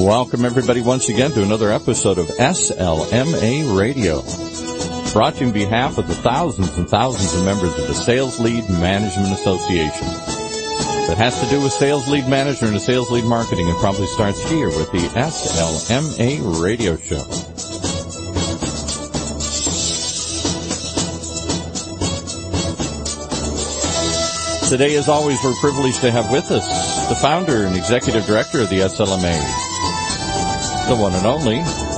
Welcome, everybody, once again to another episode of SLMA Radio, brought to you on behalf of the thousands and thousands of members of the Sales Lead Management Association. If it has to do with sales lead management and sales lead marketing, it probably starts here with the SLMA Radio Show. Today, as always, we're privileged to have with us the founder and executive director of the SLMA, the one and only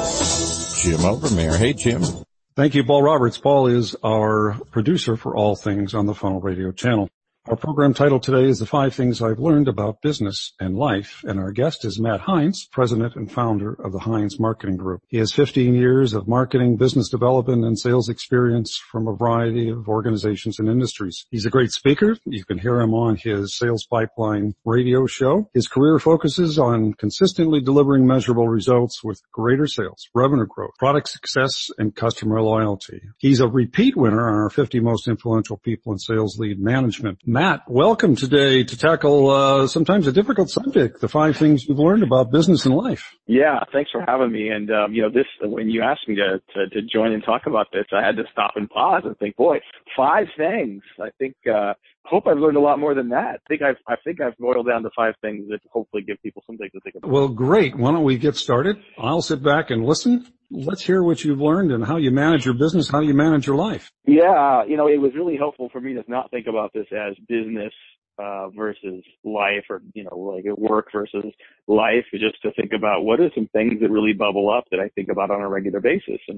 Jim Overmare. Hey, Jim. Thank you, Paul Roberts. Paul is our producer for all things on the Funnel Radio channel. Our program title today is The 5 Things I've Learned About Business and Life, and our guest is Matt Heinz, president and founder of the Heinz Marketing Group. He has 15 years of marketing, business development, and sales experience from a variety of organizations and industries. He's a great speaker. You can hear him on his Sales Pipeline radio show. His career focuses on consistently delivering measurable results with greater sales, revenue growth, product success, and customer loyalty. He's a repeat winner on our 50 Most Influential People in Sales Lead Management. Matt, welcome today to tackle sometimes a difficult subject, the 5 things you've learned about business and life. Yeah, thanks for having me. And, this, when you asked me to join and talk about this, I had to stop and pause and think, boy, 5 things. I think, hope I've learned a lot more than that. I think I've boiled down to 5 things that hopefully give people something to think about. Well, great. Why don't we get started? I'll sit back and listen. Let's hear what you've learned and how you manage your business, how you manage your life. Yeah, it was really helpful for me to not think about this as business versus life, or, like work versus life, just to think about what are some things that really bubble up that I think about on a regular basis. And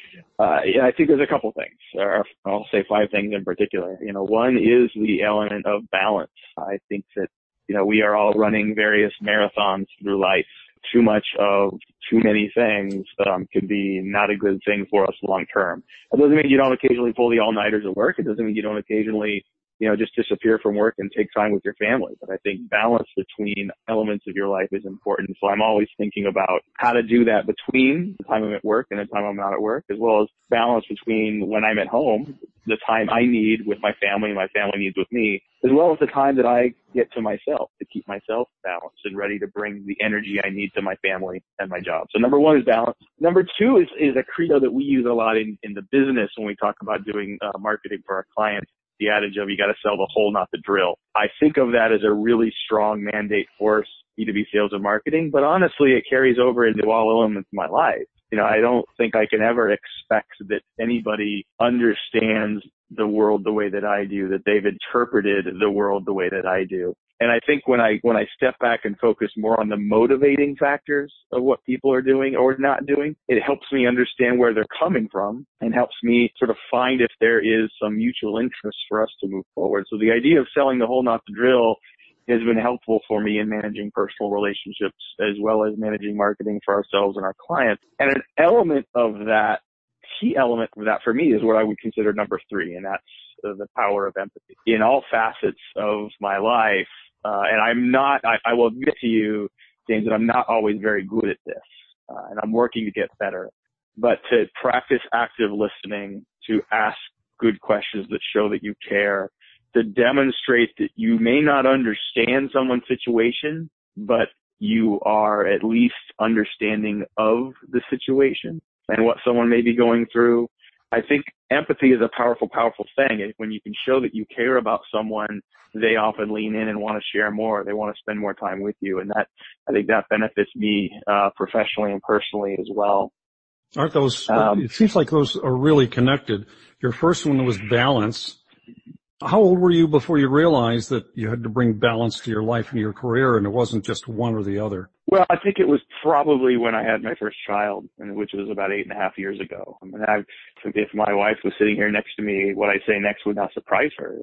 I think there's a couple things, or I'll say 5 things in particular. One is the element of balance. I think that, we are all running various marathons through life. Too much of too many things can be not a good thing for us long term. It doesn't mean you don't occasionally pull the all-nighters at work. It doesn't mean you don't occasionally, just disappear from work and take time with your family. But I think balance between elements of your life is important. So I'm always thinking about how to do that between the time I'm at work and the time I'm not at work, as well as balance between when I'm at home, the time I need with my family and my family needs with me, as well as the time that I get to myself to keep myself balanced and ready to bring the energy I need to my family and my job. So number 1 is balance. Number 2 is a credo that we use a lot in the business when we talk about doing marketing for our clients. The adage of you got to sell the whole, not the drill. I think of that as a really strong mandate for B2B sales and marketing, but honestly, it carries over into all elements of my life. I don't think I can ever expect that anybody understands the world the way that I do, that they've interpreted the world the way that I do. And I think when I step back and focus more on the motivating factors of what people are doing or not doing, it helps me understand where they're coming from and helps me sort of find if there is some mutual interest for us to move forward. So the idea of selling the whole, not the drill, has been helpful for me in managing personal relationships as well as managing marketing for ourselves and our clients. And an element of that, key element of that for me is what I would consider number 3, and that's the power of empathy. In all facets of my life, and I will admit to you, James, that I'm not always very good at this, and I'm working to get better. But to practice active listening, to ask good questions that show that you care, to demonstrate that you may not understand someone's situation, but you are at least understanding of the situation and what someone may be going through. I think empathy is a powerful, powerful thing. When you can show that you care about someone, they often lean in and want to share more. They want to spend more time with you. And I think that benefits me professionally and personally as well. Aren't those, it seems like those are really connected. Your first one was balance. How old were you before you realized that you had to bring balance to your life and your career, and it wasn't just one or the other? Well, I think it was probably when I had my first child, which was about 8.5 years ago. I mean, if my wife was sitting here next to me, what I say next would not surprise her.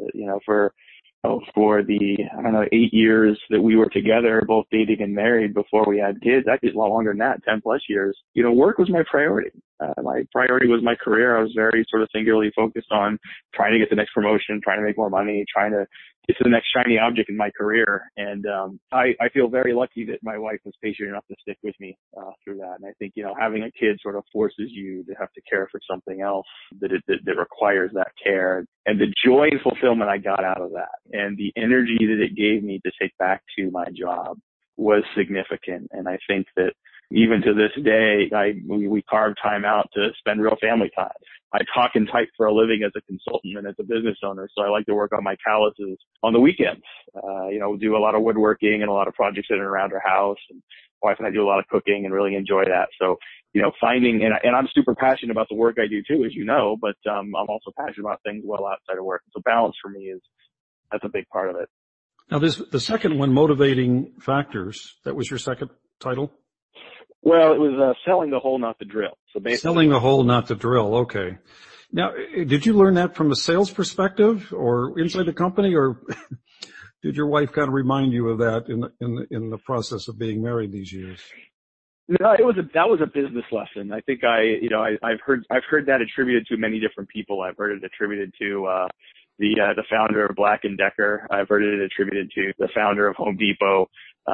For the, 8 years that we were together, both dating and married before we had kids, actually a lot longer than that, 10 plus years, work was my priority. My priority was my career. I was very sort of singularly focused on trying to get the next promotion, trying to make more money, trying to get to the next shiny object in my career. And I feel very lucky that my wife was patient enough to stick with me through that. And I think, having a kid sort of forces you to have to care for something else that requires that care. And the joy and fulfillment I got out of that and the energy that it gave me to take back to my job was significant. And I think that even to this day, we carve time out to spend real family time. I talk and type for a living as a consultant and as a business owner, so I like to work on my calluses on the weekends. Do a lot of woodworking and a lot of projects in and around our house. And my wife and I do a lot of cooking and really enjoy that. So, finding, and I'm super passionate about the work I do too, as you know, but I'm also passionate about things well outside of work. So balance for me that's a big part of it. Now the second one, motivating factors, that was your second title? Well, it was selling the hole, not the drill. So basically, selling the hole, not the drill. Okay. Now, did you learn that from a sales perspective or inside the company, or did your wife kind of remind you of that in the process of being married these years? No, that was a business lesson. I think I've heard that attributed to many different people. I've heard it attributed to the founder of Black & Decker. I've heard it attributed to the founder of Home Depot.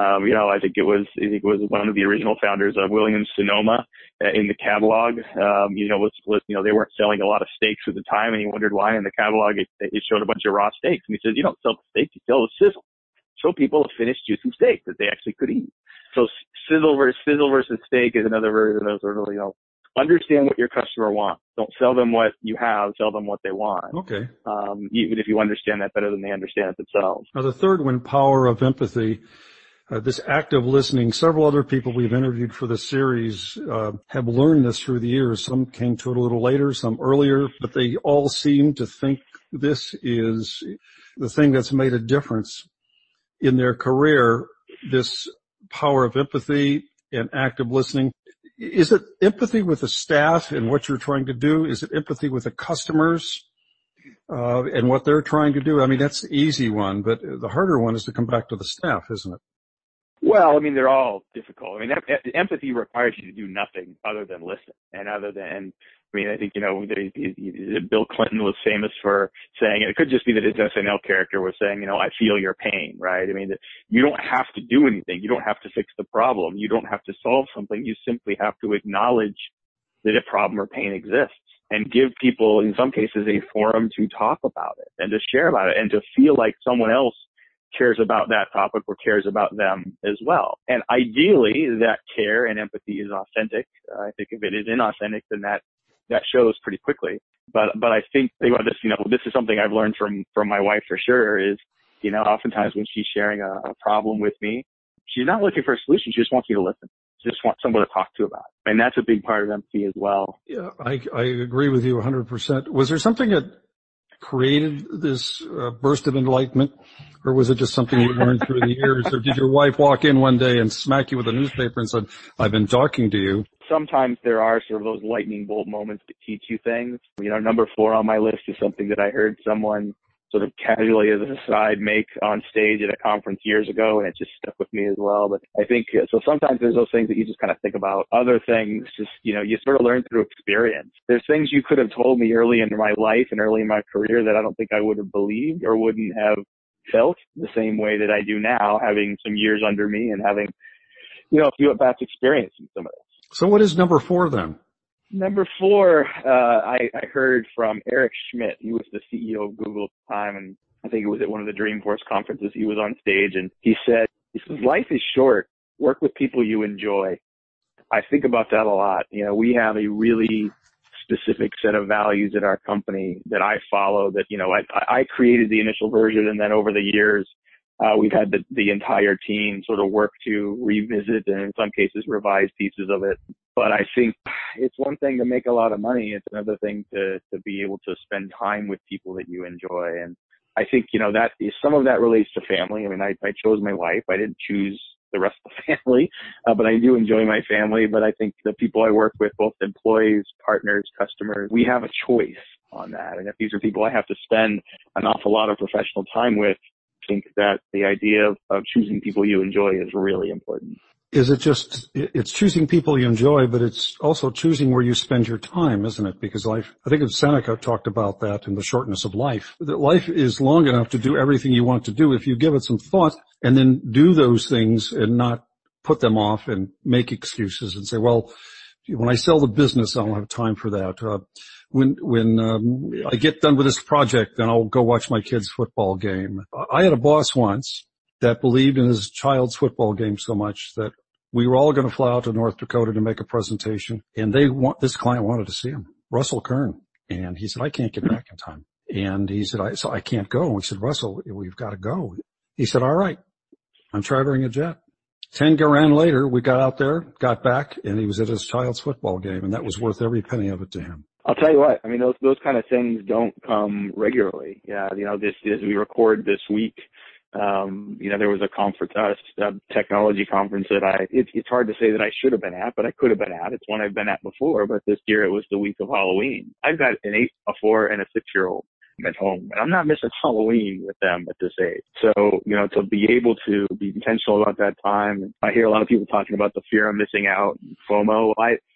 I think it was one of the original founders of Williams-Sonoma in the catalog. They weren't selling a lot of steaks at the time, and he wondered why. In the catalog, it showed a bunch of raw steaks, and he says, "You don't sell the steaks, you sell the sizzle. Show people a finished, juicy steak that they actually could eat." So sizzle versus steak is another version of sort of, understand what your customer wants. Don't sell them what you have, sell them what they want. Okay. Even if you understand that better than they understand it themselves. Now the third one, power of empathy. This active listening, several other people we've interviewed for this series have learned this through the years. Some came to it a little later, some earlier, but they all seem to think this is the thing that's made a difference in their career, this power of empathy and active listening. Is it empathy with the staff and what you're trying to do? Is it empathy with the customers and what they're trying to do? I mean, that's the easy one, but the harder one is to come back to the staff, isn't it? Well, they're all difficult. Empathy requires you to do nothing other than listen. I think, Bill Clinton was famous for saying, it could just be that his SNL character was saying, I feel your pain, right? That you don't have to do anything. You don't have to fix the problem. You don't have to solve something. You simply have to acknowledge that a problem or pain exists and give people, in some cases, a forum to talk about it and to share about it and to feel like someone else cares about that topic or cares about them as well. And ideally, that care and empathy is authentic. I think if it is inauthentic, then that shows pretty quickly. But I think about this, this is something I've learned from my wife for sure is, oftentimes when she's sharing a problem with me, she's not looking for a solution. She just wants you to listen. She just wants someone to talk to about it. And that's a big part of empathy as well. Yeah, I agree with you 100%. Was there something that created this burst of enlightenment, or was it just something you learned through the years? Or did your wife walk in one day and smack you with a newspaper and said, "I've been talking to you"? Sometimes there are sort of those lightning bolt moments that teach you things. Number 4 on my list is something that I heard someone sort of casually as an aside make on stage at a conference years ago, and it just stuck with me as well. But I think, so sometimes there's those things that you just kind of think about. Other things just, you sort of learn through experience. There's things you could have told me early in my life and early in my career that I don't think I would have believed or wouldn't have felt the same way that I do now, having some years under me and having, a few at-bats experience in some of this. So what is number 4 then? Number 4, I heard from Eric Schmidt. He was the CEO of Google at the time, and I think it was at one of the Dreamforce conferences. He was on stage, and he said, life is short. Work with people you enjoy. I think about that a lot. We have a really specific set of values at our company that I follow that, I created the initial version, and then over the years, we've had the entire team sort of work to revisit and in some cases revise pieces of it. But I think it's one thing to make a lot of money. It's another thing to be able to spend time with people that you enjoy. And I think, that some of that relates to family. I chose my wife. I didn't choose the rest of the family, but I do enjoy my family. But I think the people I work with, both employees, partners, customers, we have a choice on that. And if these are people I have to spend an awful lot of professional time with, I think that the idea of choosing people you enjoy is really important. Is it just, it's choosing people you enjoy, but it's also choosing where you spend your time, isn't it? Because life, I think Seneca talked about that in The Shortness of Life. That life is long enough to do everything you want to do if you give it some thought and then do those things and not put them off and make excuses and say, well, when I sell the business, I don't have time for that. When I get done with this project, then I'll go watch my kid's football game. I had a boss once that believed in his child's football game so much that We were all going to fly out to North Dakota to make a presentation, and this client wanted to see him, Russell Kern. And he said, I can't get back in time. And he said, so I can't go. And we said, Russell, we've got to go. He said, all right, I'm chartering a jet. 10 grand later, we got out there, got back, and he was at his child's football game, and that was worth every penny of it to him. I'll tell you what, I mean, those kind of things don't come regularly. Yeah, this, as we record this week, there was a conference, a technology conference that it's hard to say that I should have been at, but I could have been at. It's one I've been at before, but this year it was the week of Halloween. I've got an 8, a 4, and a 6-year-old at home, and I'm not missing Halloween with them at this age. So, to be able to be intentional about that time. I hear a lot of people talking about the fear of missing out, FOMO.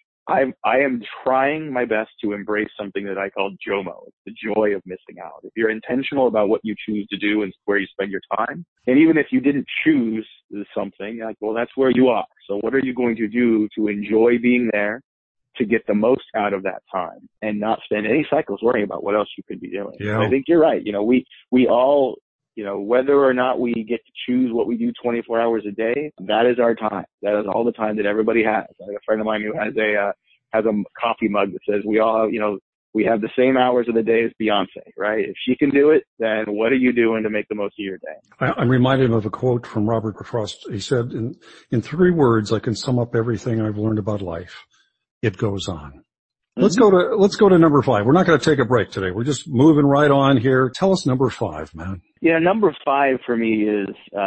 I am trying my best to embrace something that I call JOMO. It's the joy of missing out. If you're intentional about what you choose to do and where you spend your time, and even if you didn't choose something, well, that's where you are. So what are you going to do to enjoy being there, to get the most out of that time and not spend any cycles worrying about what else you could be doing? Yeah. I think you're right. We all, whether or not we get to choose what we do 24 hours a day, that is our time. That is all the time that everybody has. I have a friend of mine who has a coffee mug that says we all, we have the same hours of the day as Beyonce, right? If she can do it, then what are you doing to make the most of your day? I'm reminded of a quote from Robert Frost. He said, in 3 words, I can sum up everything I've learned about life. It goes on. Mm-hmm. Let's go to number 5. We're not going to take a break today. We're just moving right on here. Tell us number 5, man. Yeah, number 5 for me is,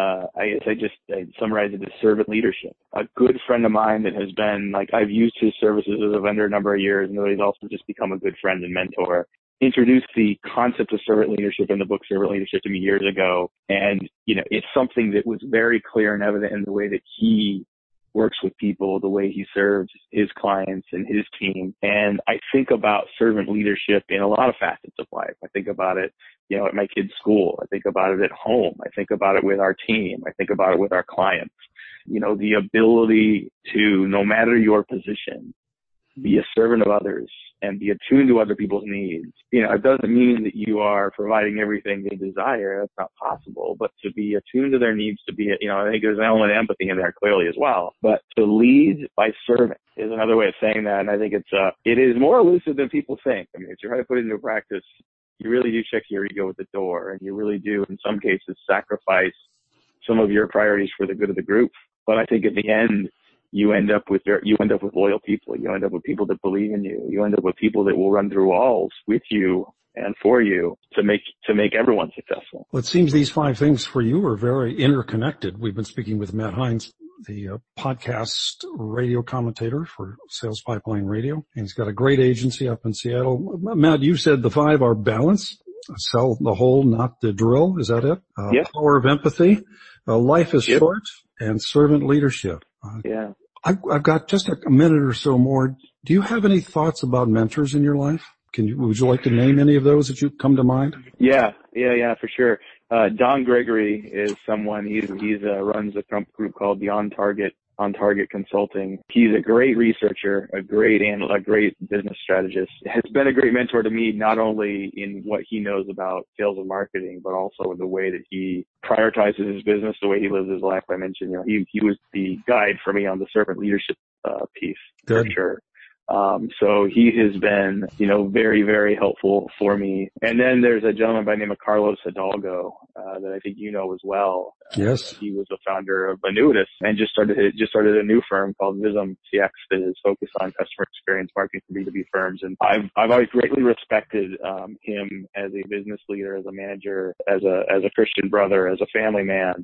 I summarize it as servant leadership. A good friend of mine that has been, I've used his services as a vendor a number of years, and he's also just become a good friend and mentor, introduced the concept of servant leadership in the book Servant Leadership to me years ago. And, it's something that was very clear and evident in the way that he works with people, the way he serves his clients and his team. And I think about servant leadership in a lot of facets of life. I think about it, at my kids' school. I think about it at home. I think about it with our team. I think about it with our clients. The ability to, no matter your position, be a servant of others and be attuned to other people's needs. It doesn't mean that you are providing everything they desire. That's not possible. But to be attuned to their needs, I think there's an element of empathy in there clearly as well. But to lead by serving is another way of saying that. And I think it is more elusive than people think. I mean, if you try to put it into practice, you really do check your ego at the door, and you really do, in some cases, sacrifice some of your priorities for the good of the group. But I think at the end, you end up with loyal people. You end up with people that believe in you. You end up with people that will run through walls with you and for you to make everyone successful. Well, it seems these 5 things for you are very interconnected. We've been speaking with Matt Hines, the podcast radio commentator for Sales Pipeline Radio, and he's got a great agency up in Seattle. Matt, you said the 5 are balance, sell the whole, not the drill. Is that it? Yep. Power of empathy, life is short, and servant leadership. Yeah. I've got just a minute or so more. Do you have any thoughts about mentors in your life? Would you like to name any of those that you come to mind? Yeah, for sure. Don Gregory is someone, he's runs a group called the On Target Consulting. He's a great researcher, a great business strategist. Has been a great mentor to me, not only in what he knows about sales and marketing, but also in the way that he prioritizes his business, the way he lives his life. I mentioned, he was the guide for me on the servant leadership piece. Good. For sure. So he has been, very, very helpful for me. And then there's a gentleman by the name of Carlos Hidalgo, that I think you know as well. Yes. He was the founder of Annuitas and just started a new firm called Vism CX that is focused on customer experience marketing for B2B firms. And I've always greatly respected, him as a business leader, as a manager, as a Christian brother, as a family man,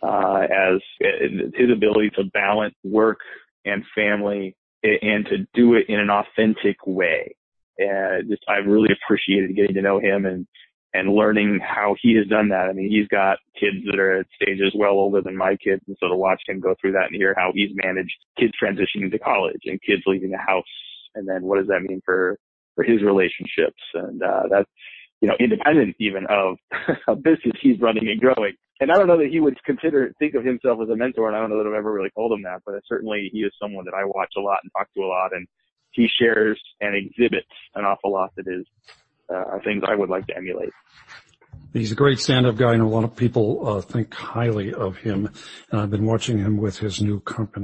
as his ability to balance work and family and to do it in an authentic way. And I've really appreciated getting to know him and learning how he has done that. I mean, he's got kids that are at stages well older than my kids, and so to watch him go through that and hear how he's managed kids transitioning to college and kids leaving the house, and then what does that mean for his relationships, and that's, independent even of a business he's running and growing. And I don't know that he would think of himself as a mentor, and I don't know that I've ever really told him that, but certainly he is someone that I watch a lot and talk to a lot, and he shares and exhibits an awful lot that is things I would like to emulate. He's a great stand-up guy, and a lot of people think highly of him. And I've been watching him with his new company.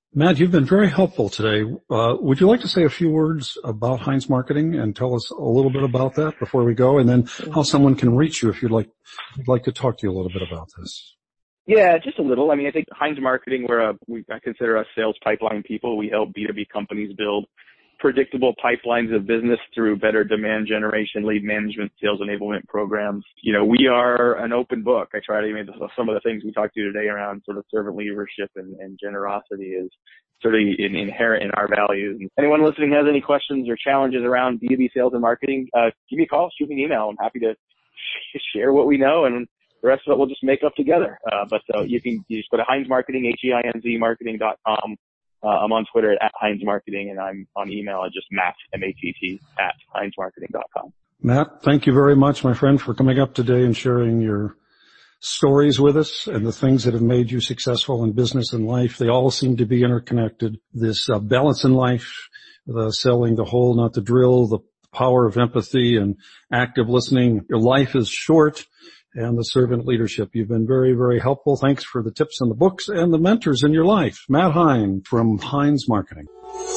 Matt, you've been very helpful today. Would you like to say a few words about Heinz Marketing and tell us a little bit about that before we go, and then how someone can reach you if you'd like to talk to you a little bit about this? Yeah, just a little. I mean, I think Heinz Marketing, I consider us sales pipeline people. We help B2B companies build predictable pipelines of business through better demand generation, lead management, sales enablement programs. You know, we are an open book. I try to even some of the things we talked to today around sort of servant leadership and generosity is sort of inherent in our values. And anyone listening has any questions or challenges around B2B sales and marketing, give me a call, shoot me an email. I'm happy to share what we know, and the rest of it we'll just make up together. But you just go to Heinz Marketing, HEINZ marketing.com. I'm on Twitter at Heinz Marketing, and I'm on email at just Matt, M-A-T-T, at HeinzMarketing.com. Matt, thank you very much, my friend, for coming up today and sharing your stories with us and the things that have made you successful in business and life. They all seem to be interconnected. This balance in life, the selling the whole, not the drill, the power of empathy and active listening. Your life is short. And the servant leadership. You've been very, very helpful. Thanks for the tips and the books and the mentors in your life. Matt Hein from Heinz Marketing.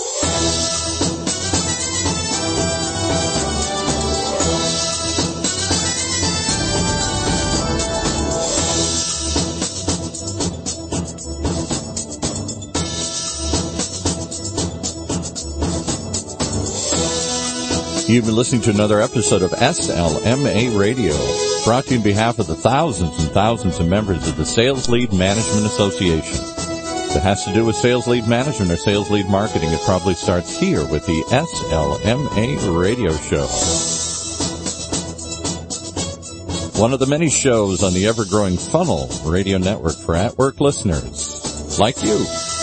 You've been listening to another episode of SLMA Radio, brought to you on behalf of the thousands and thousands of members of the Sales Lead Management Association. If it has to do with sales lead management or sales lead marketing, it probably starts here with the SLMA Radio Show. One of the many shows on the ever-growing Funnel Radio Network for at-work listeners like you.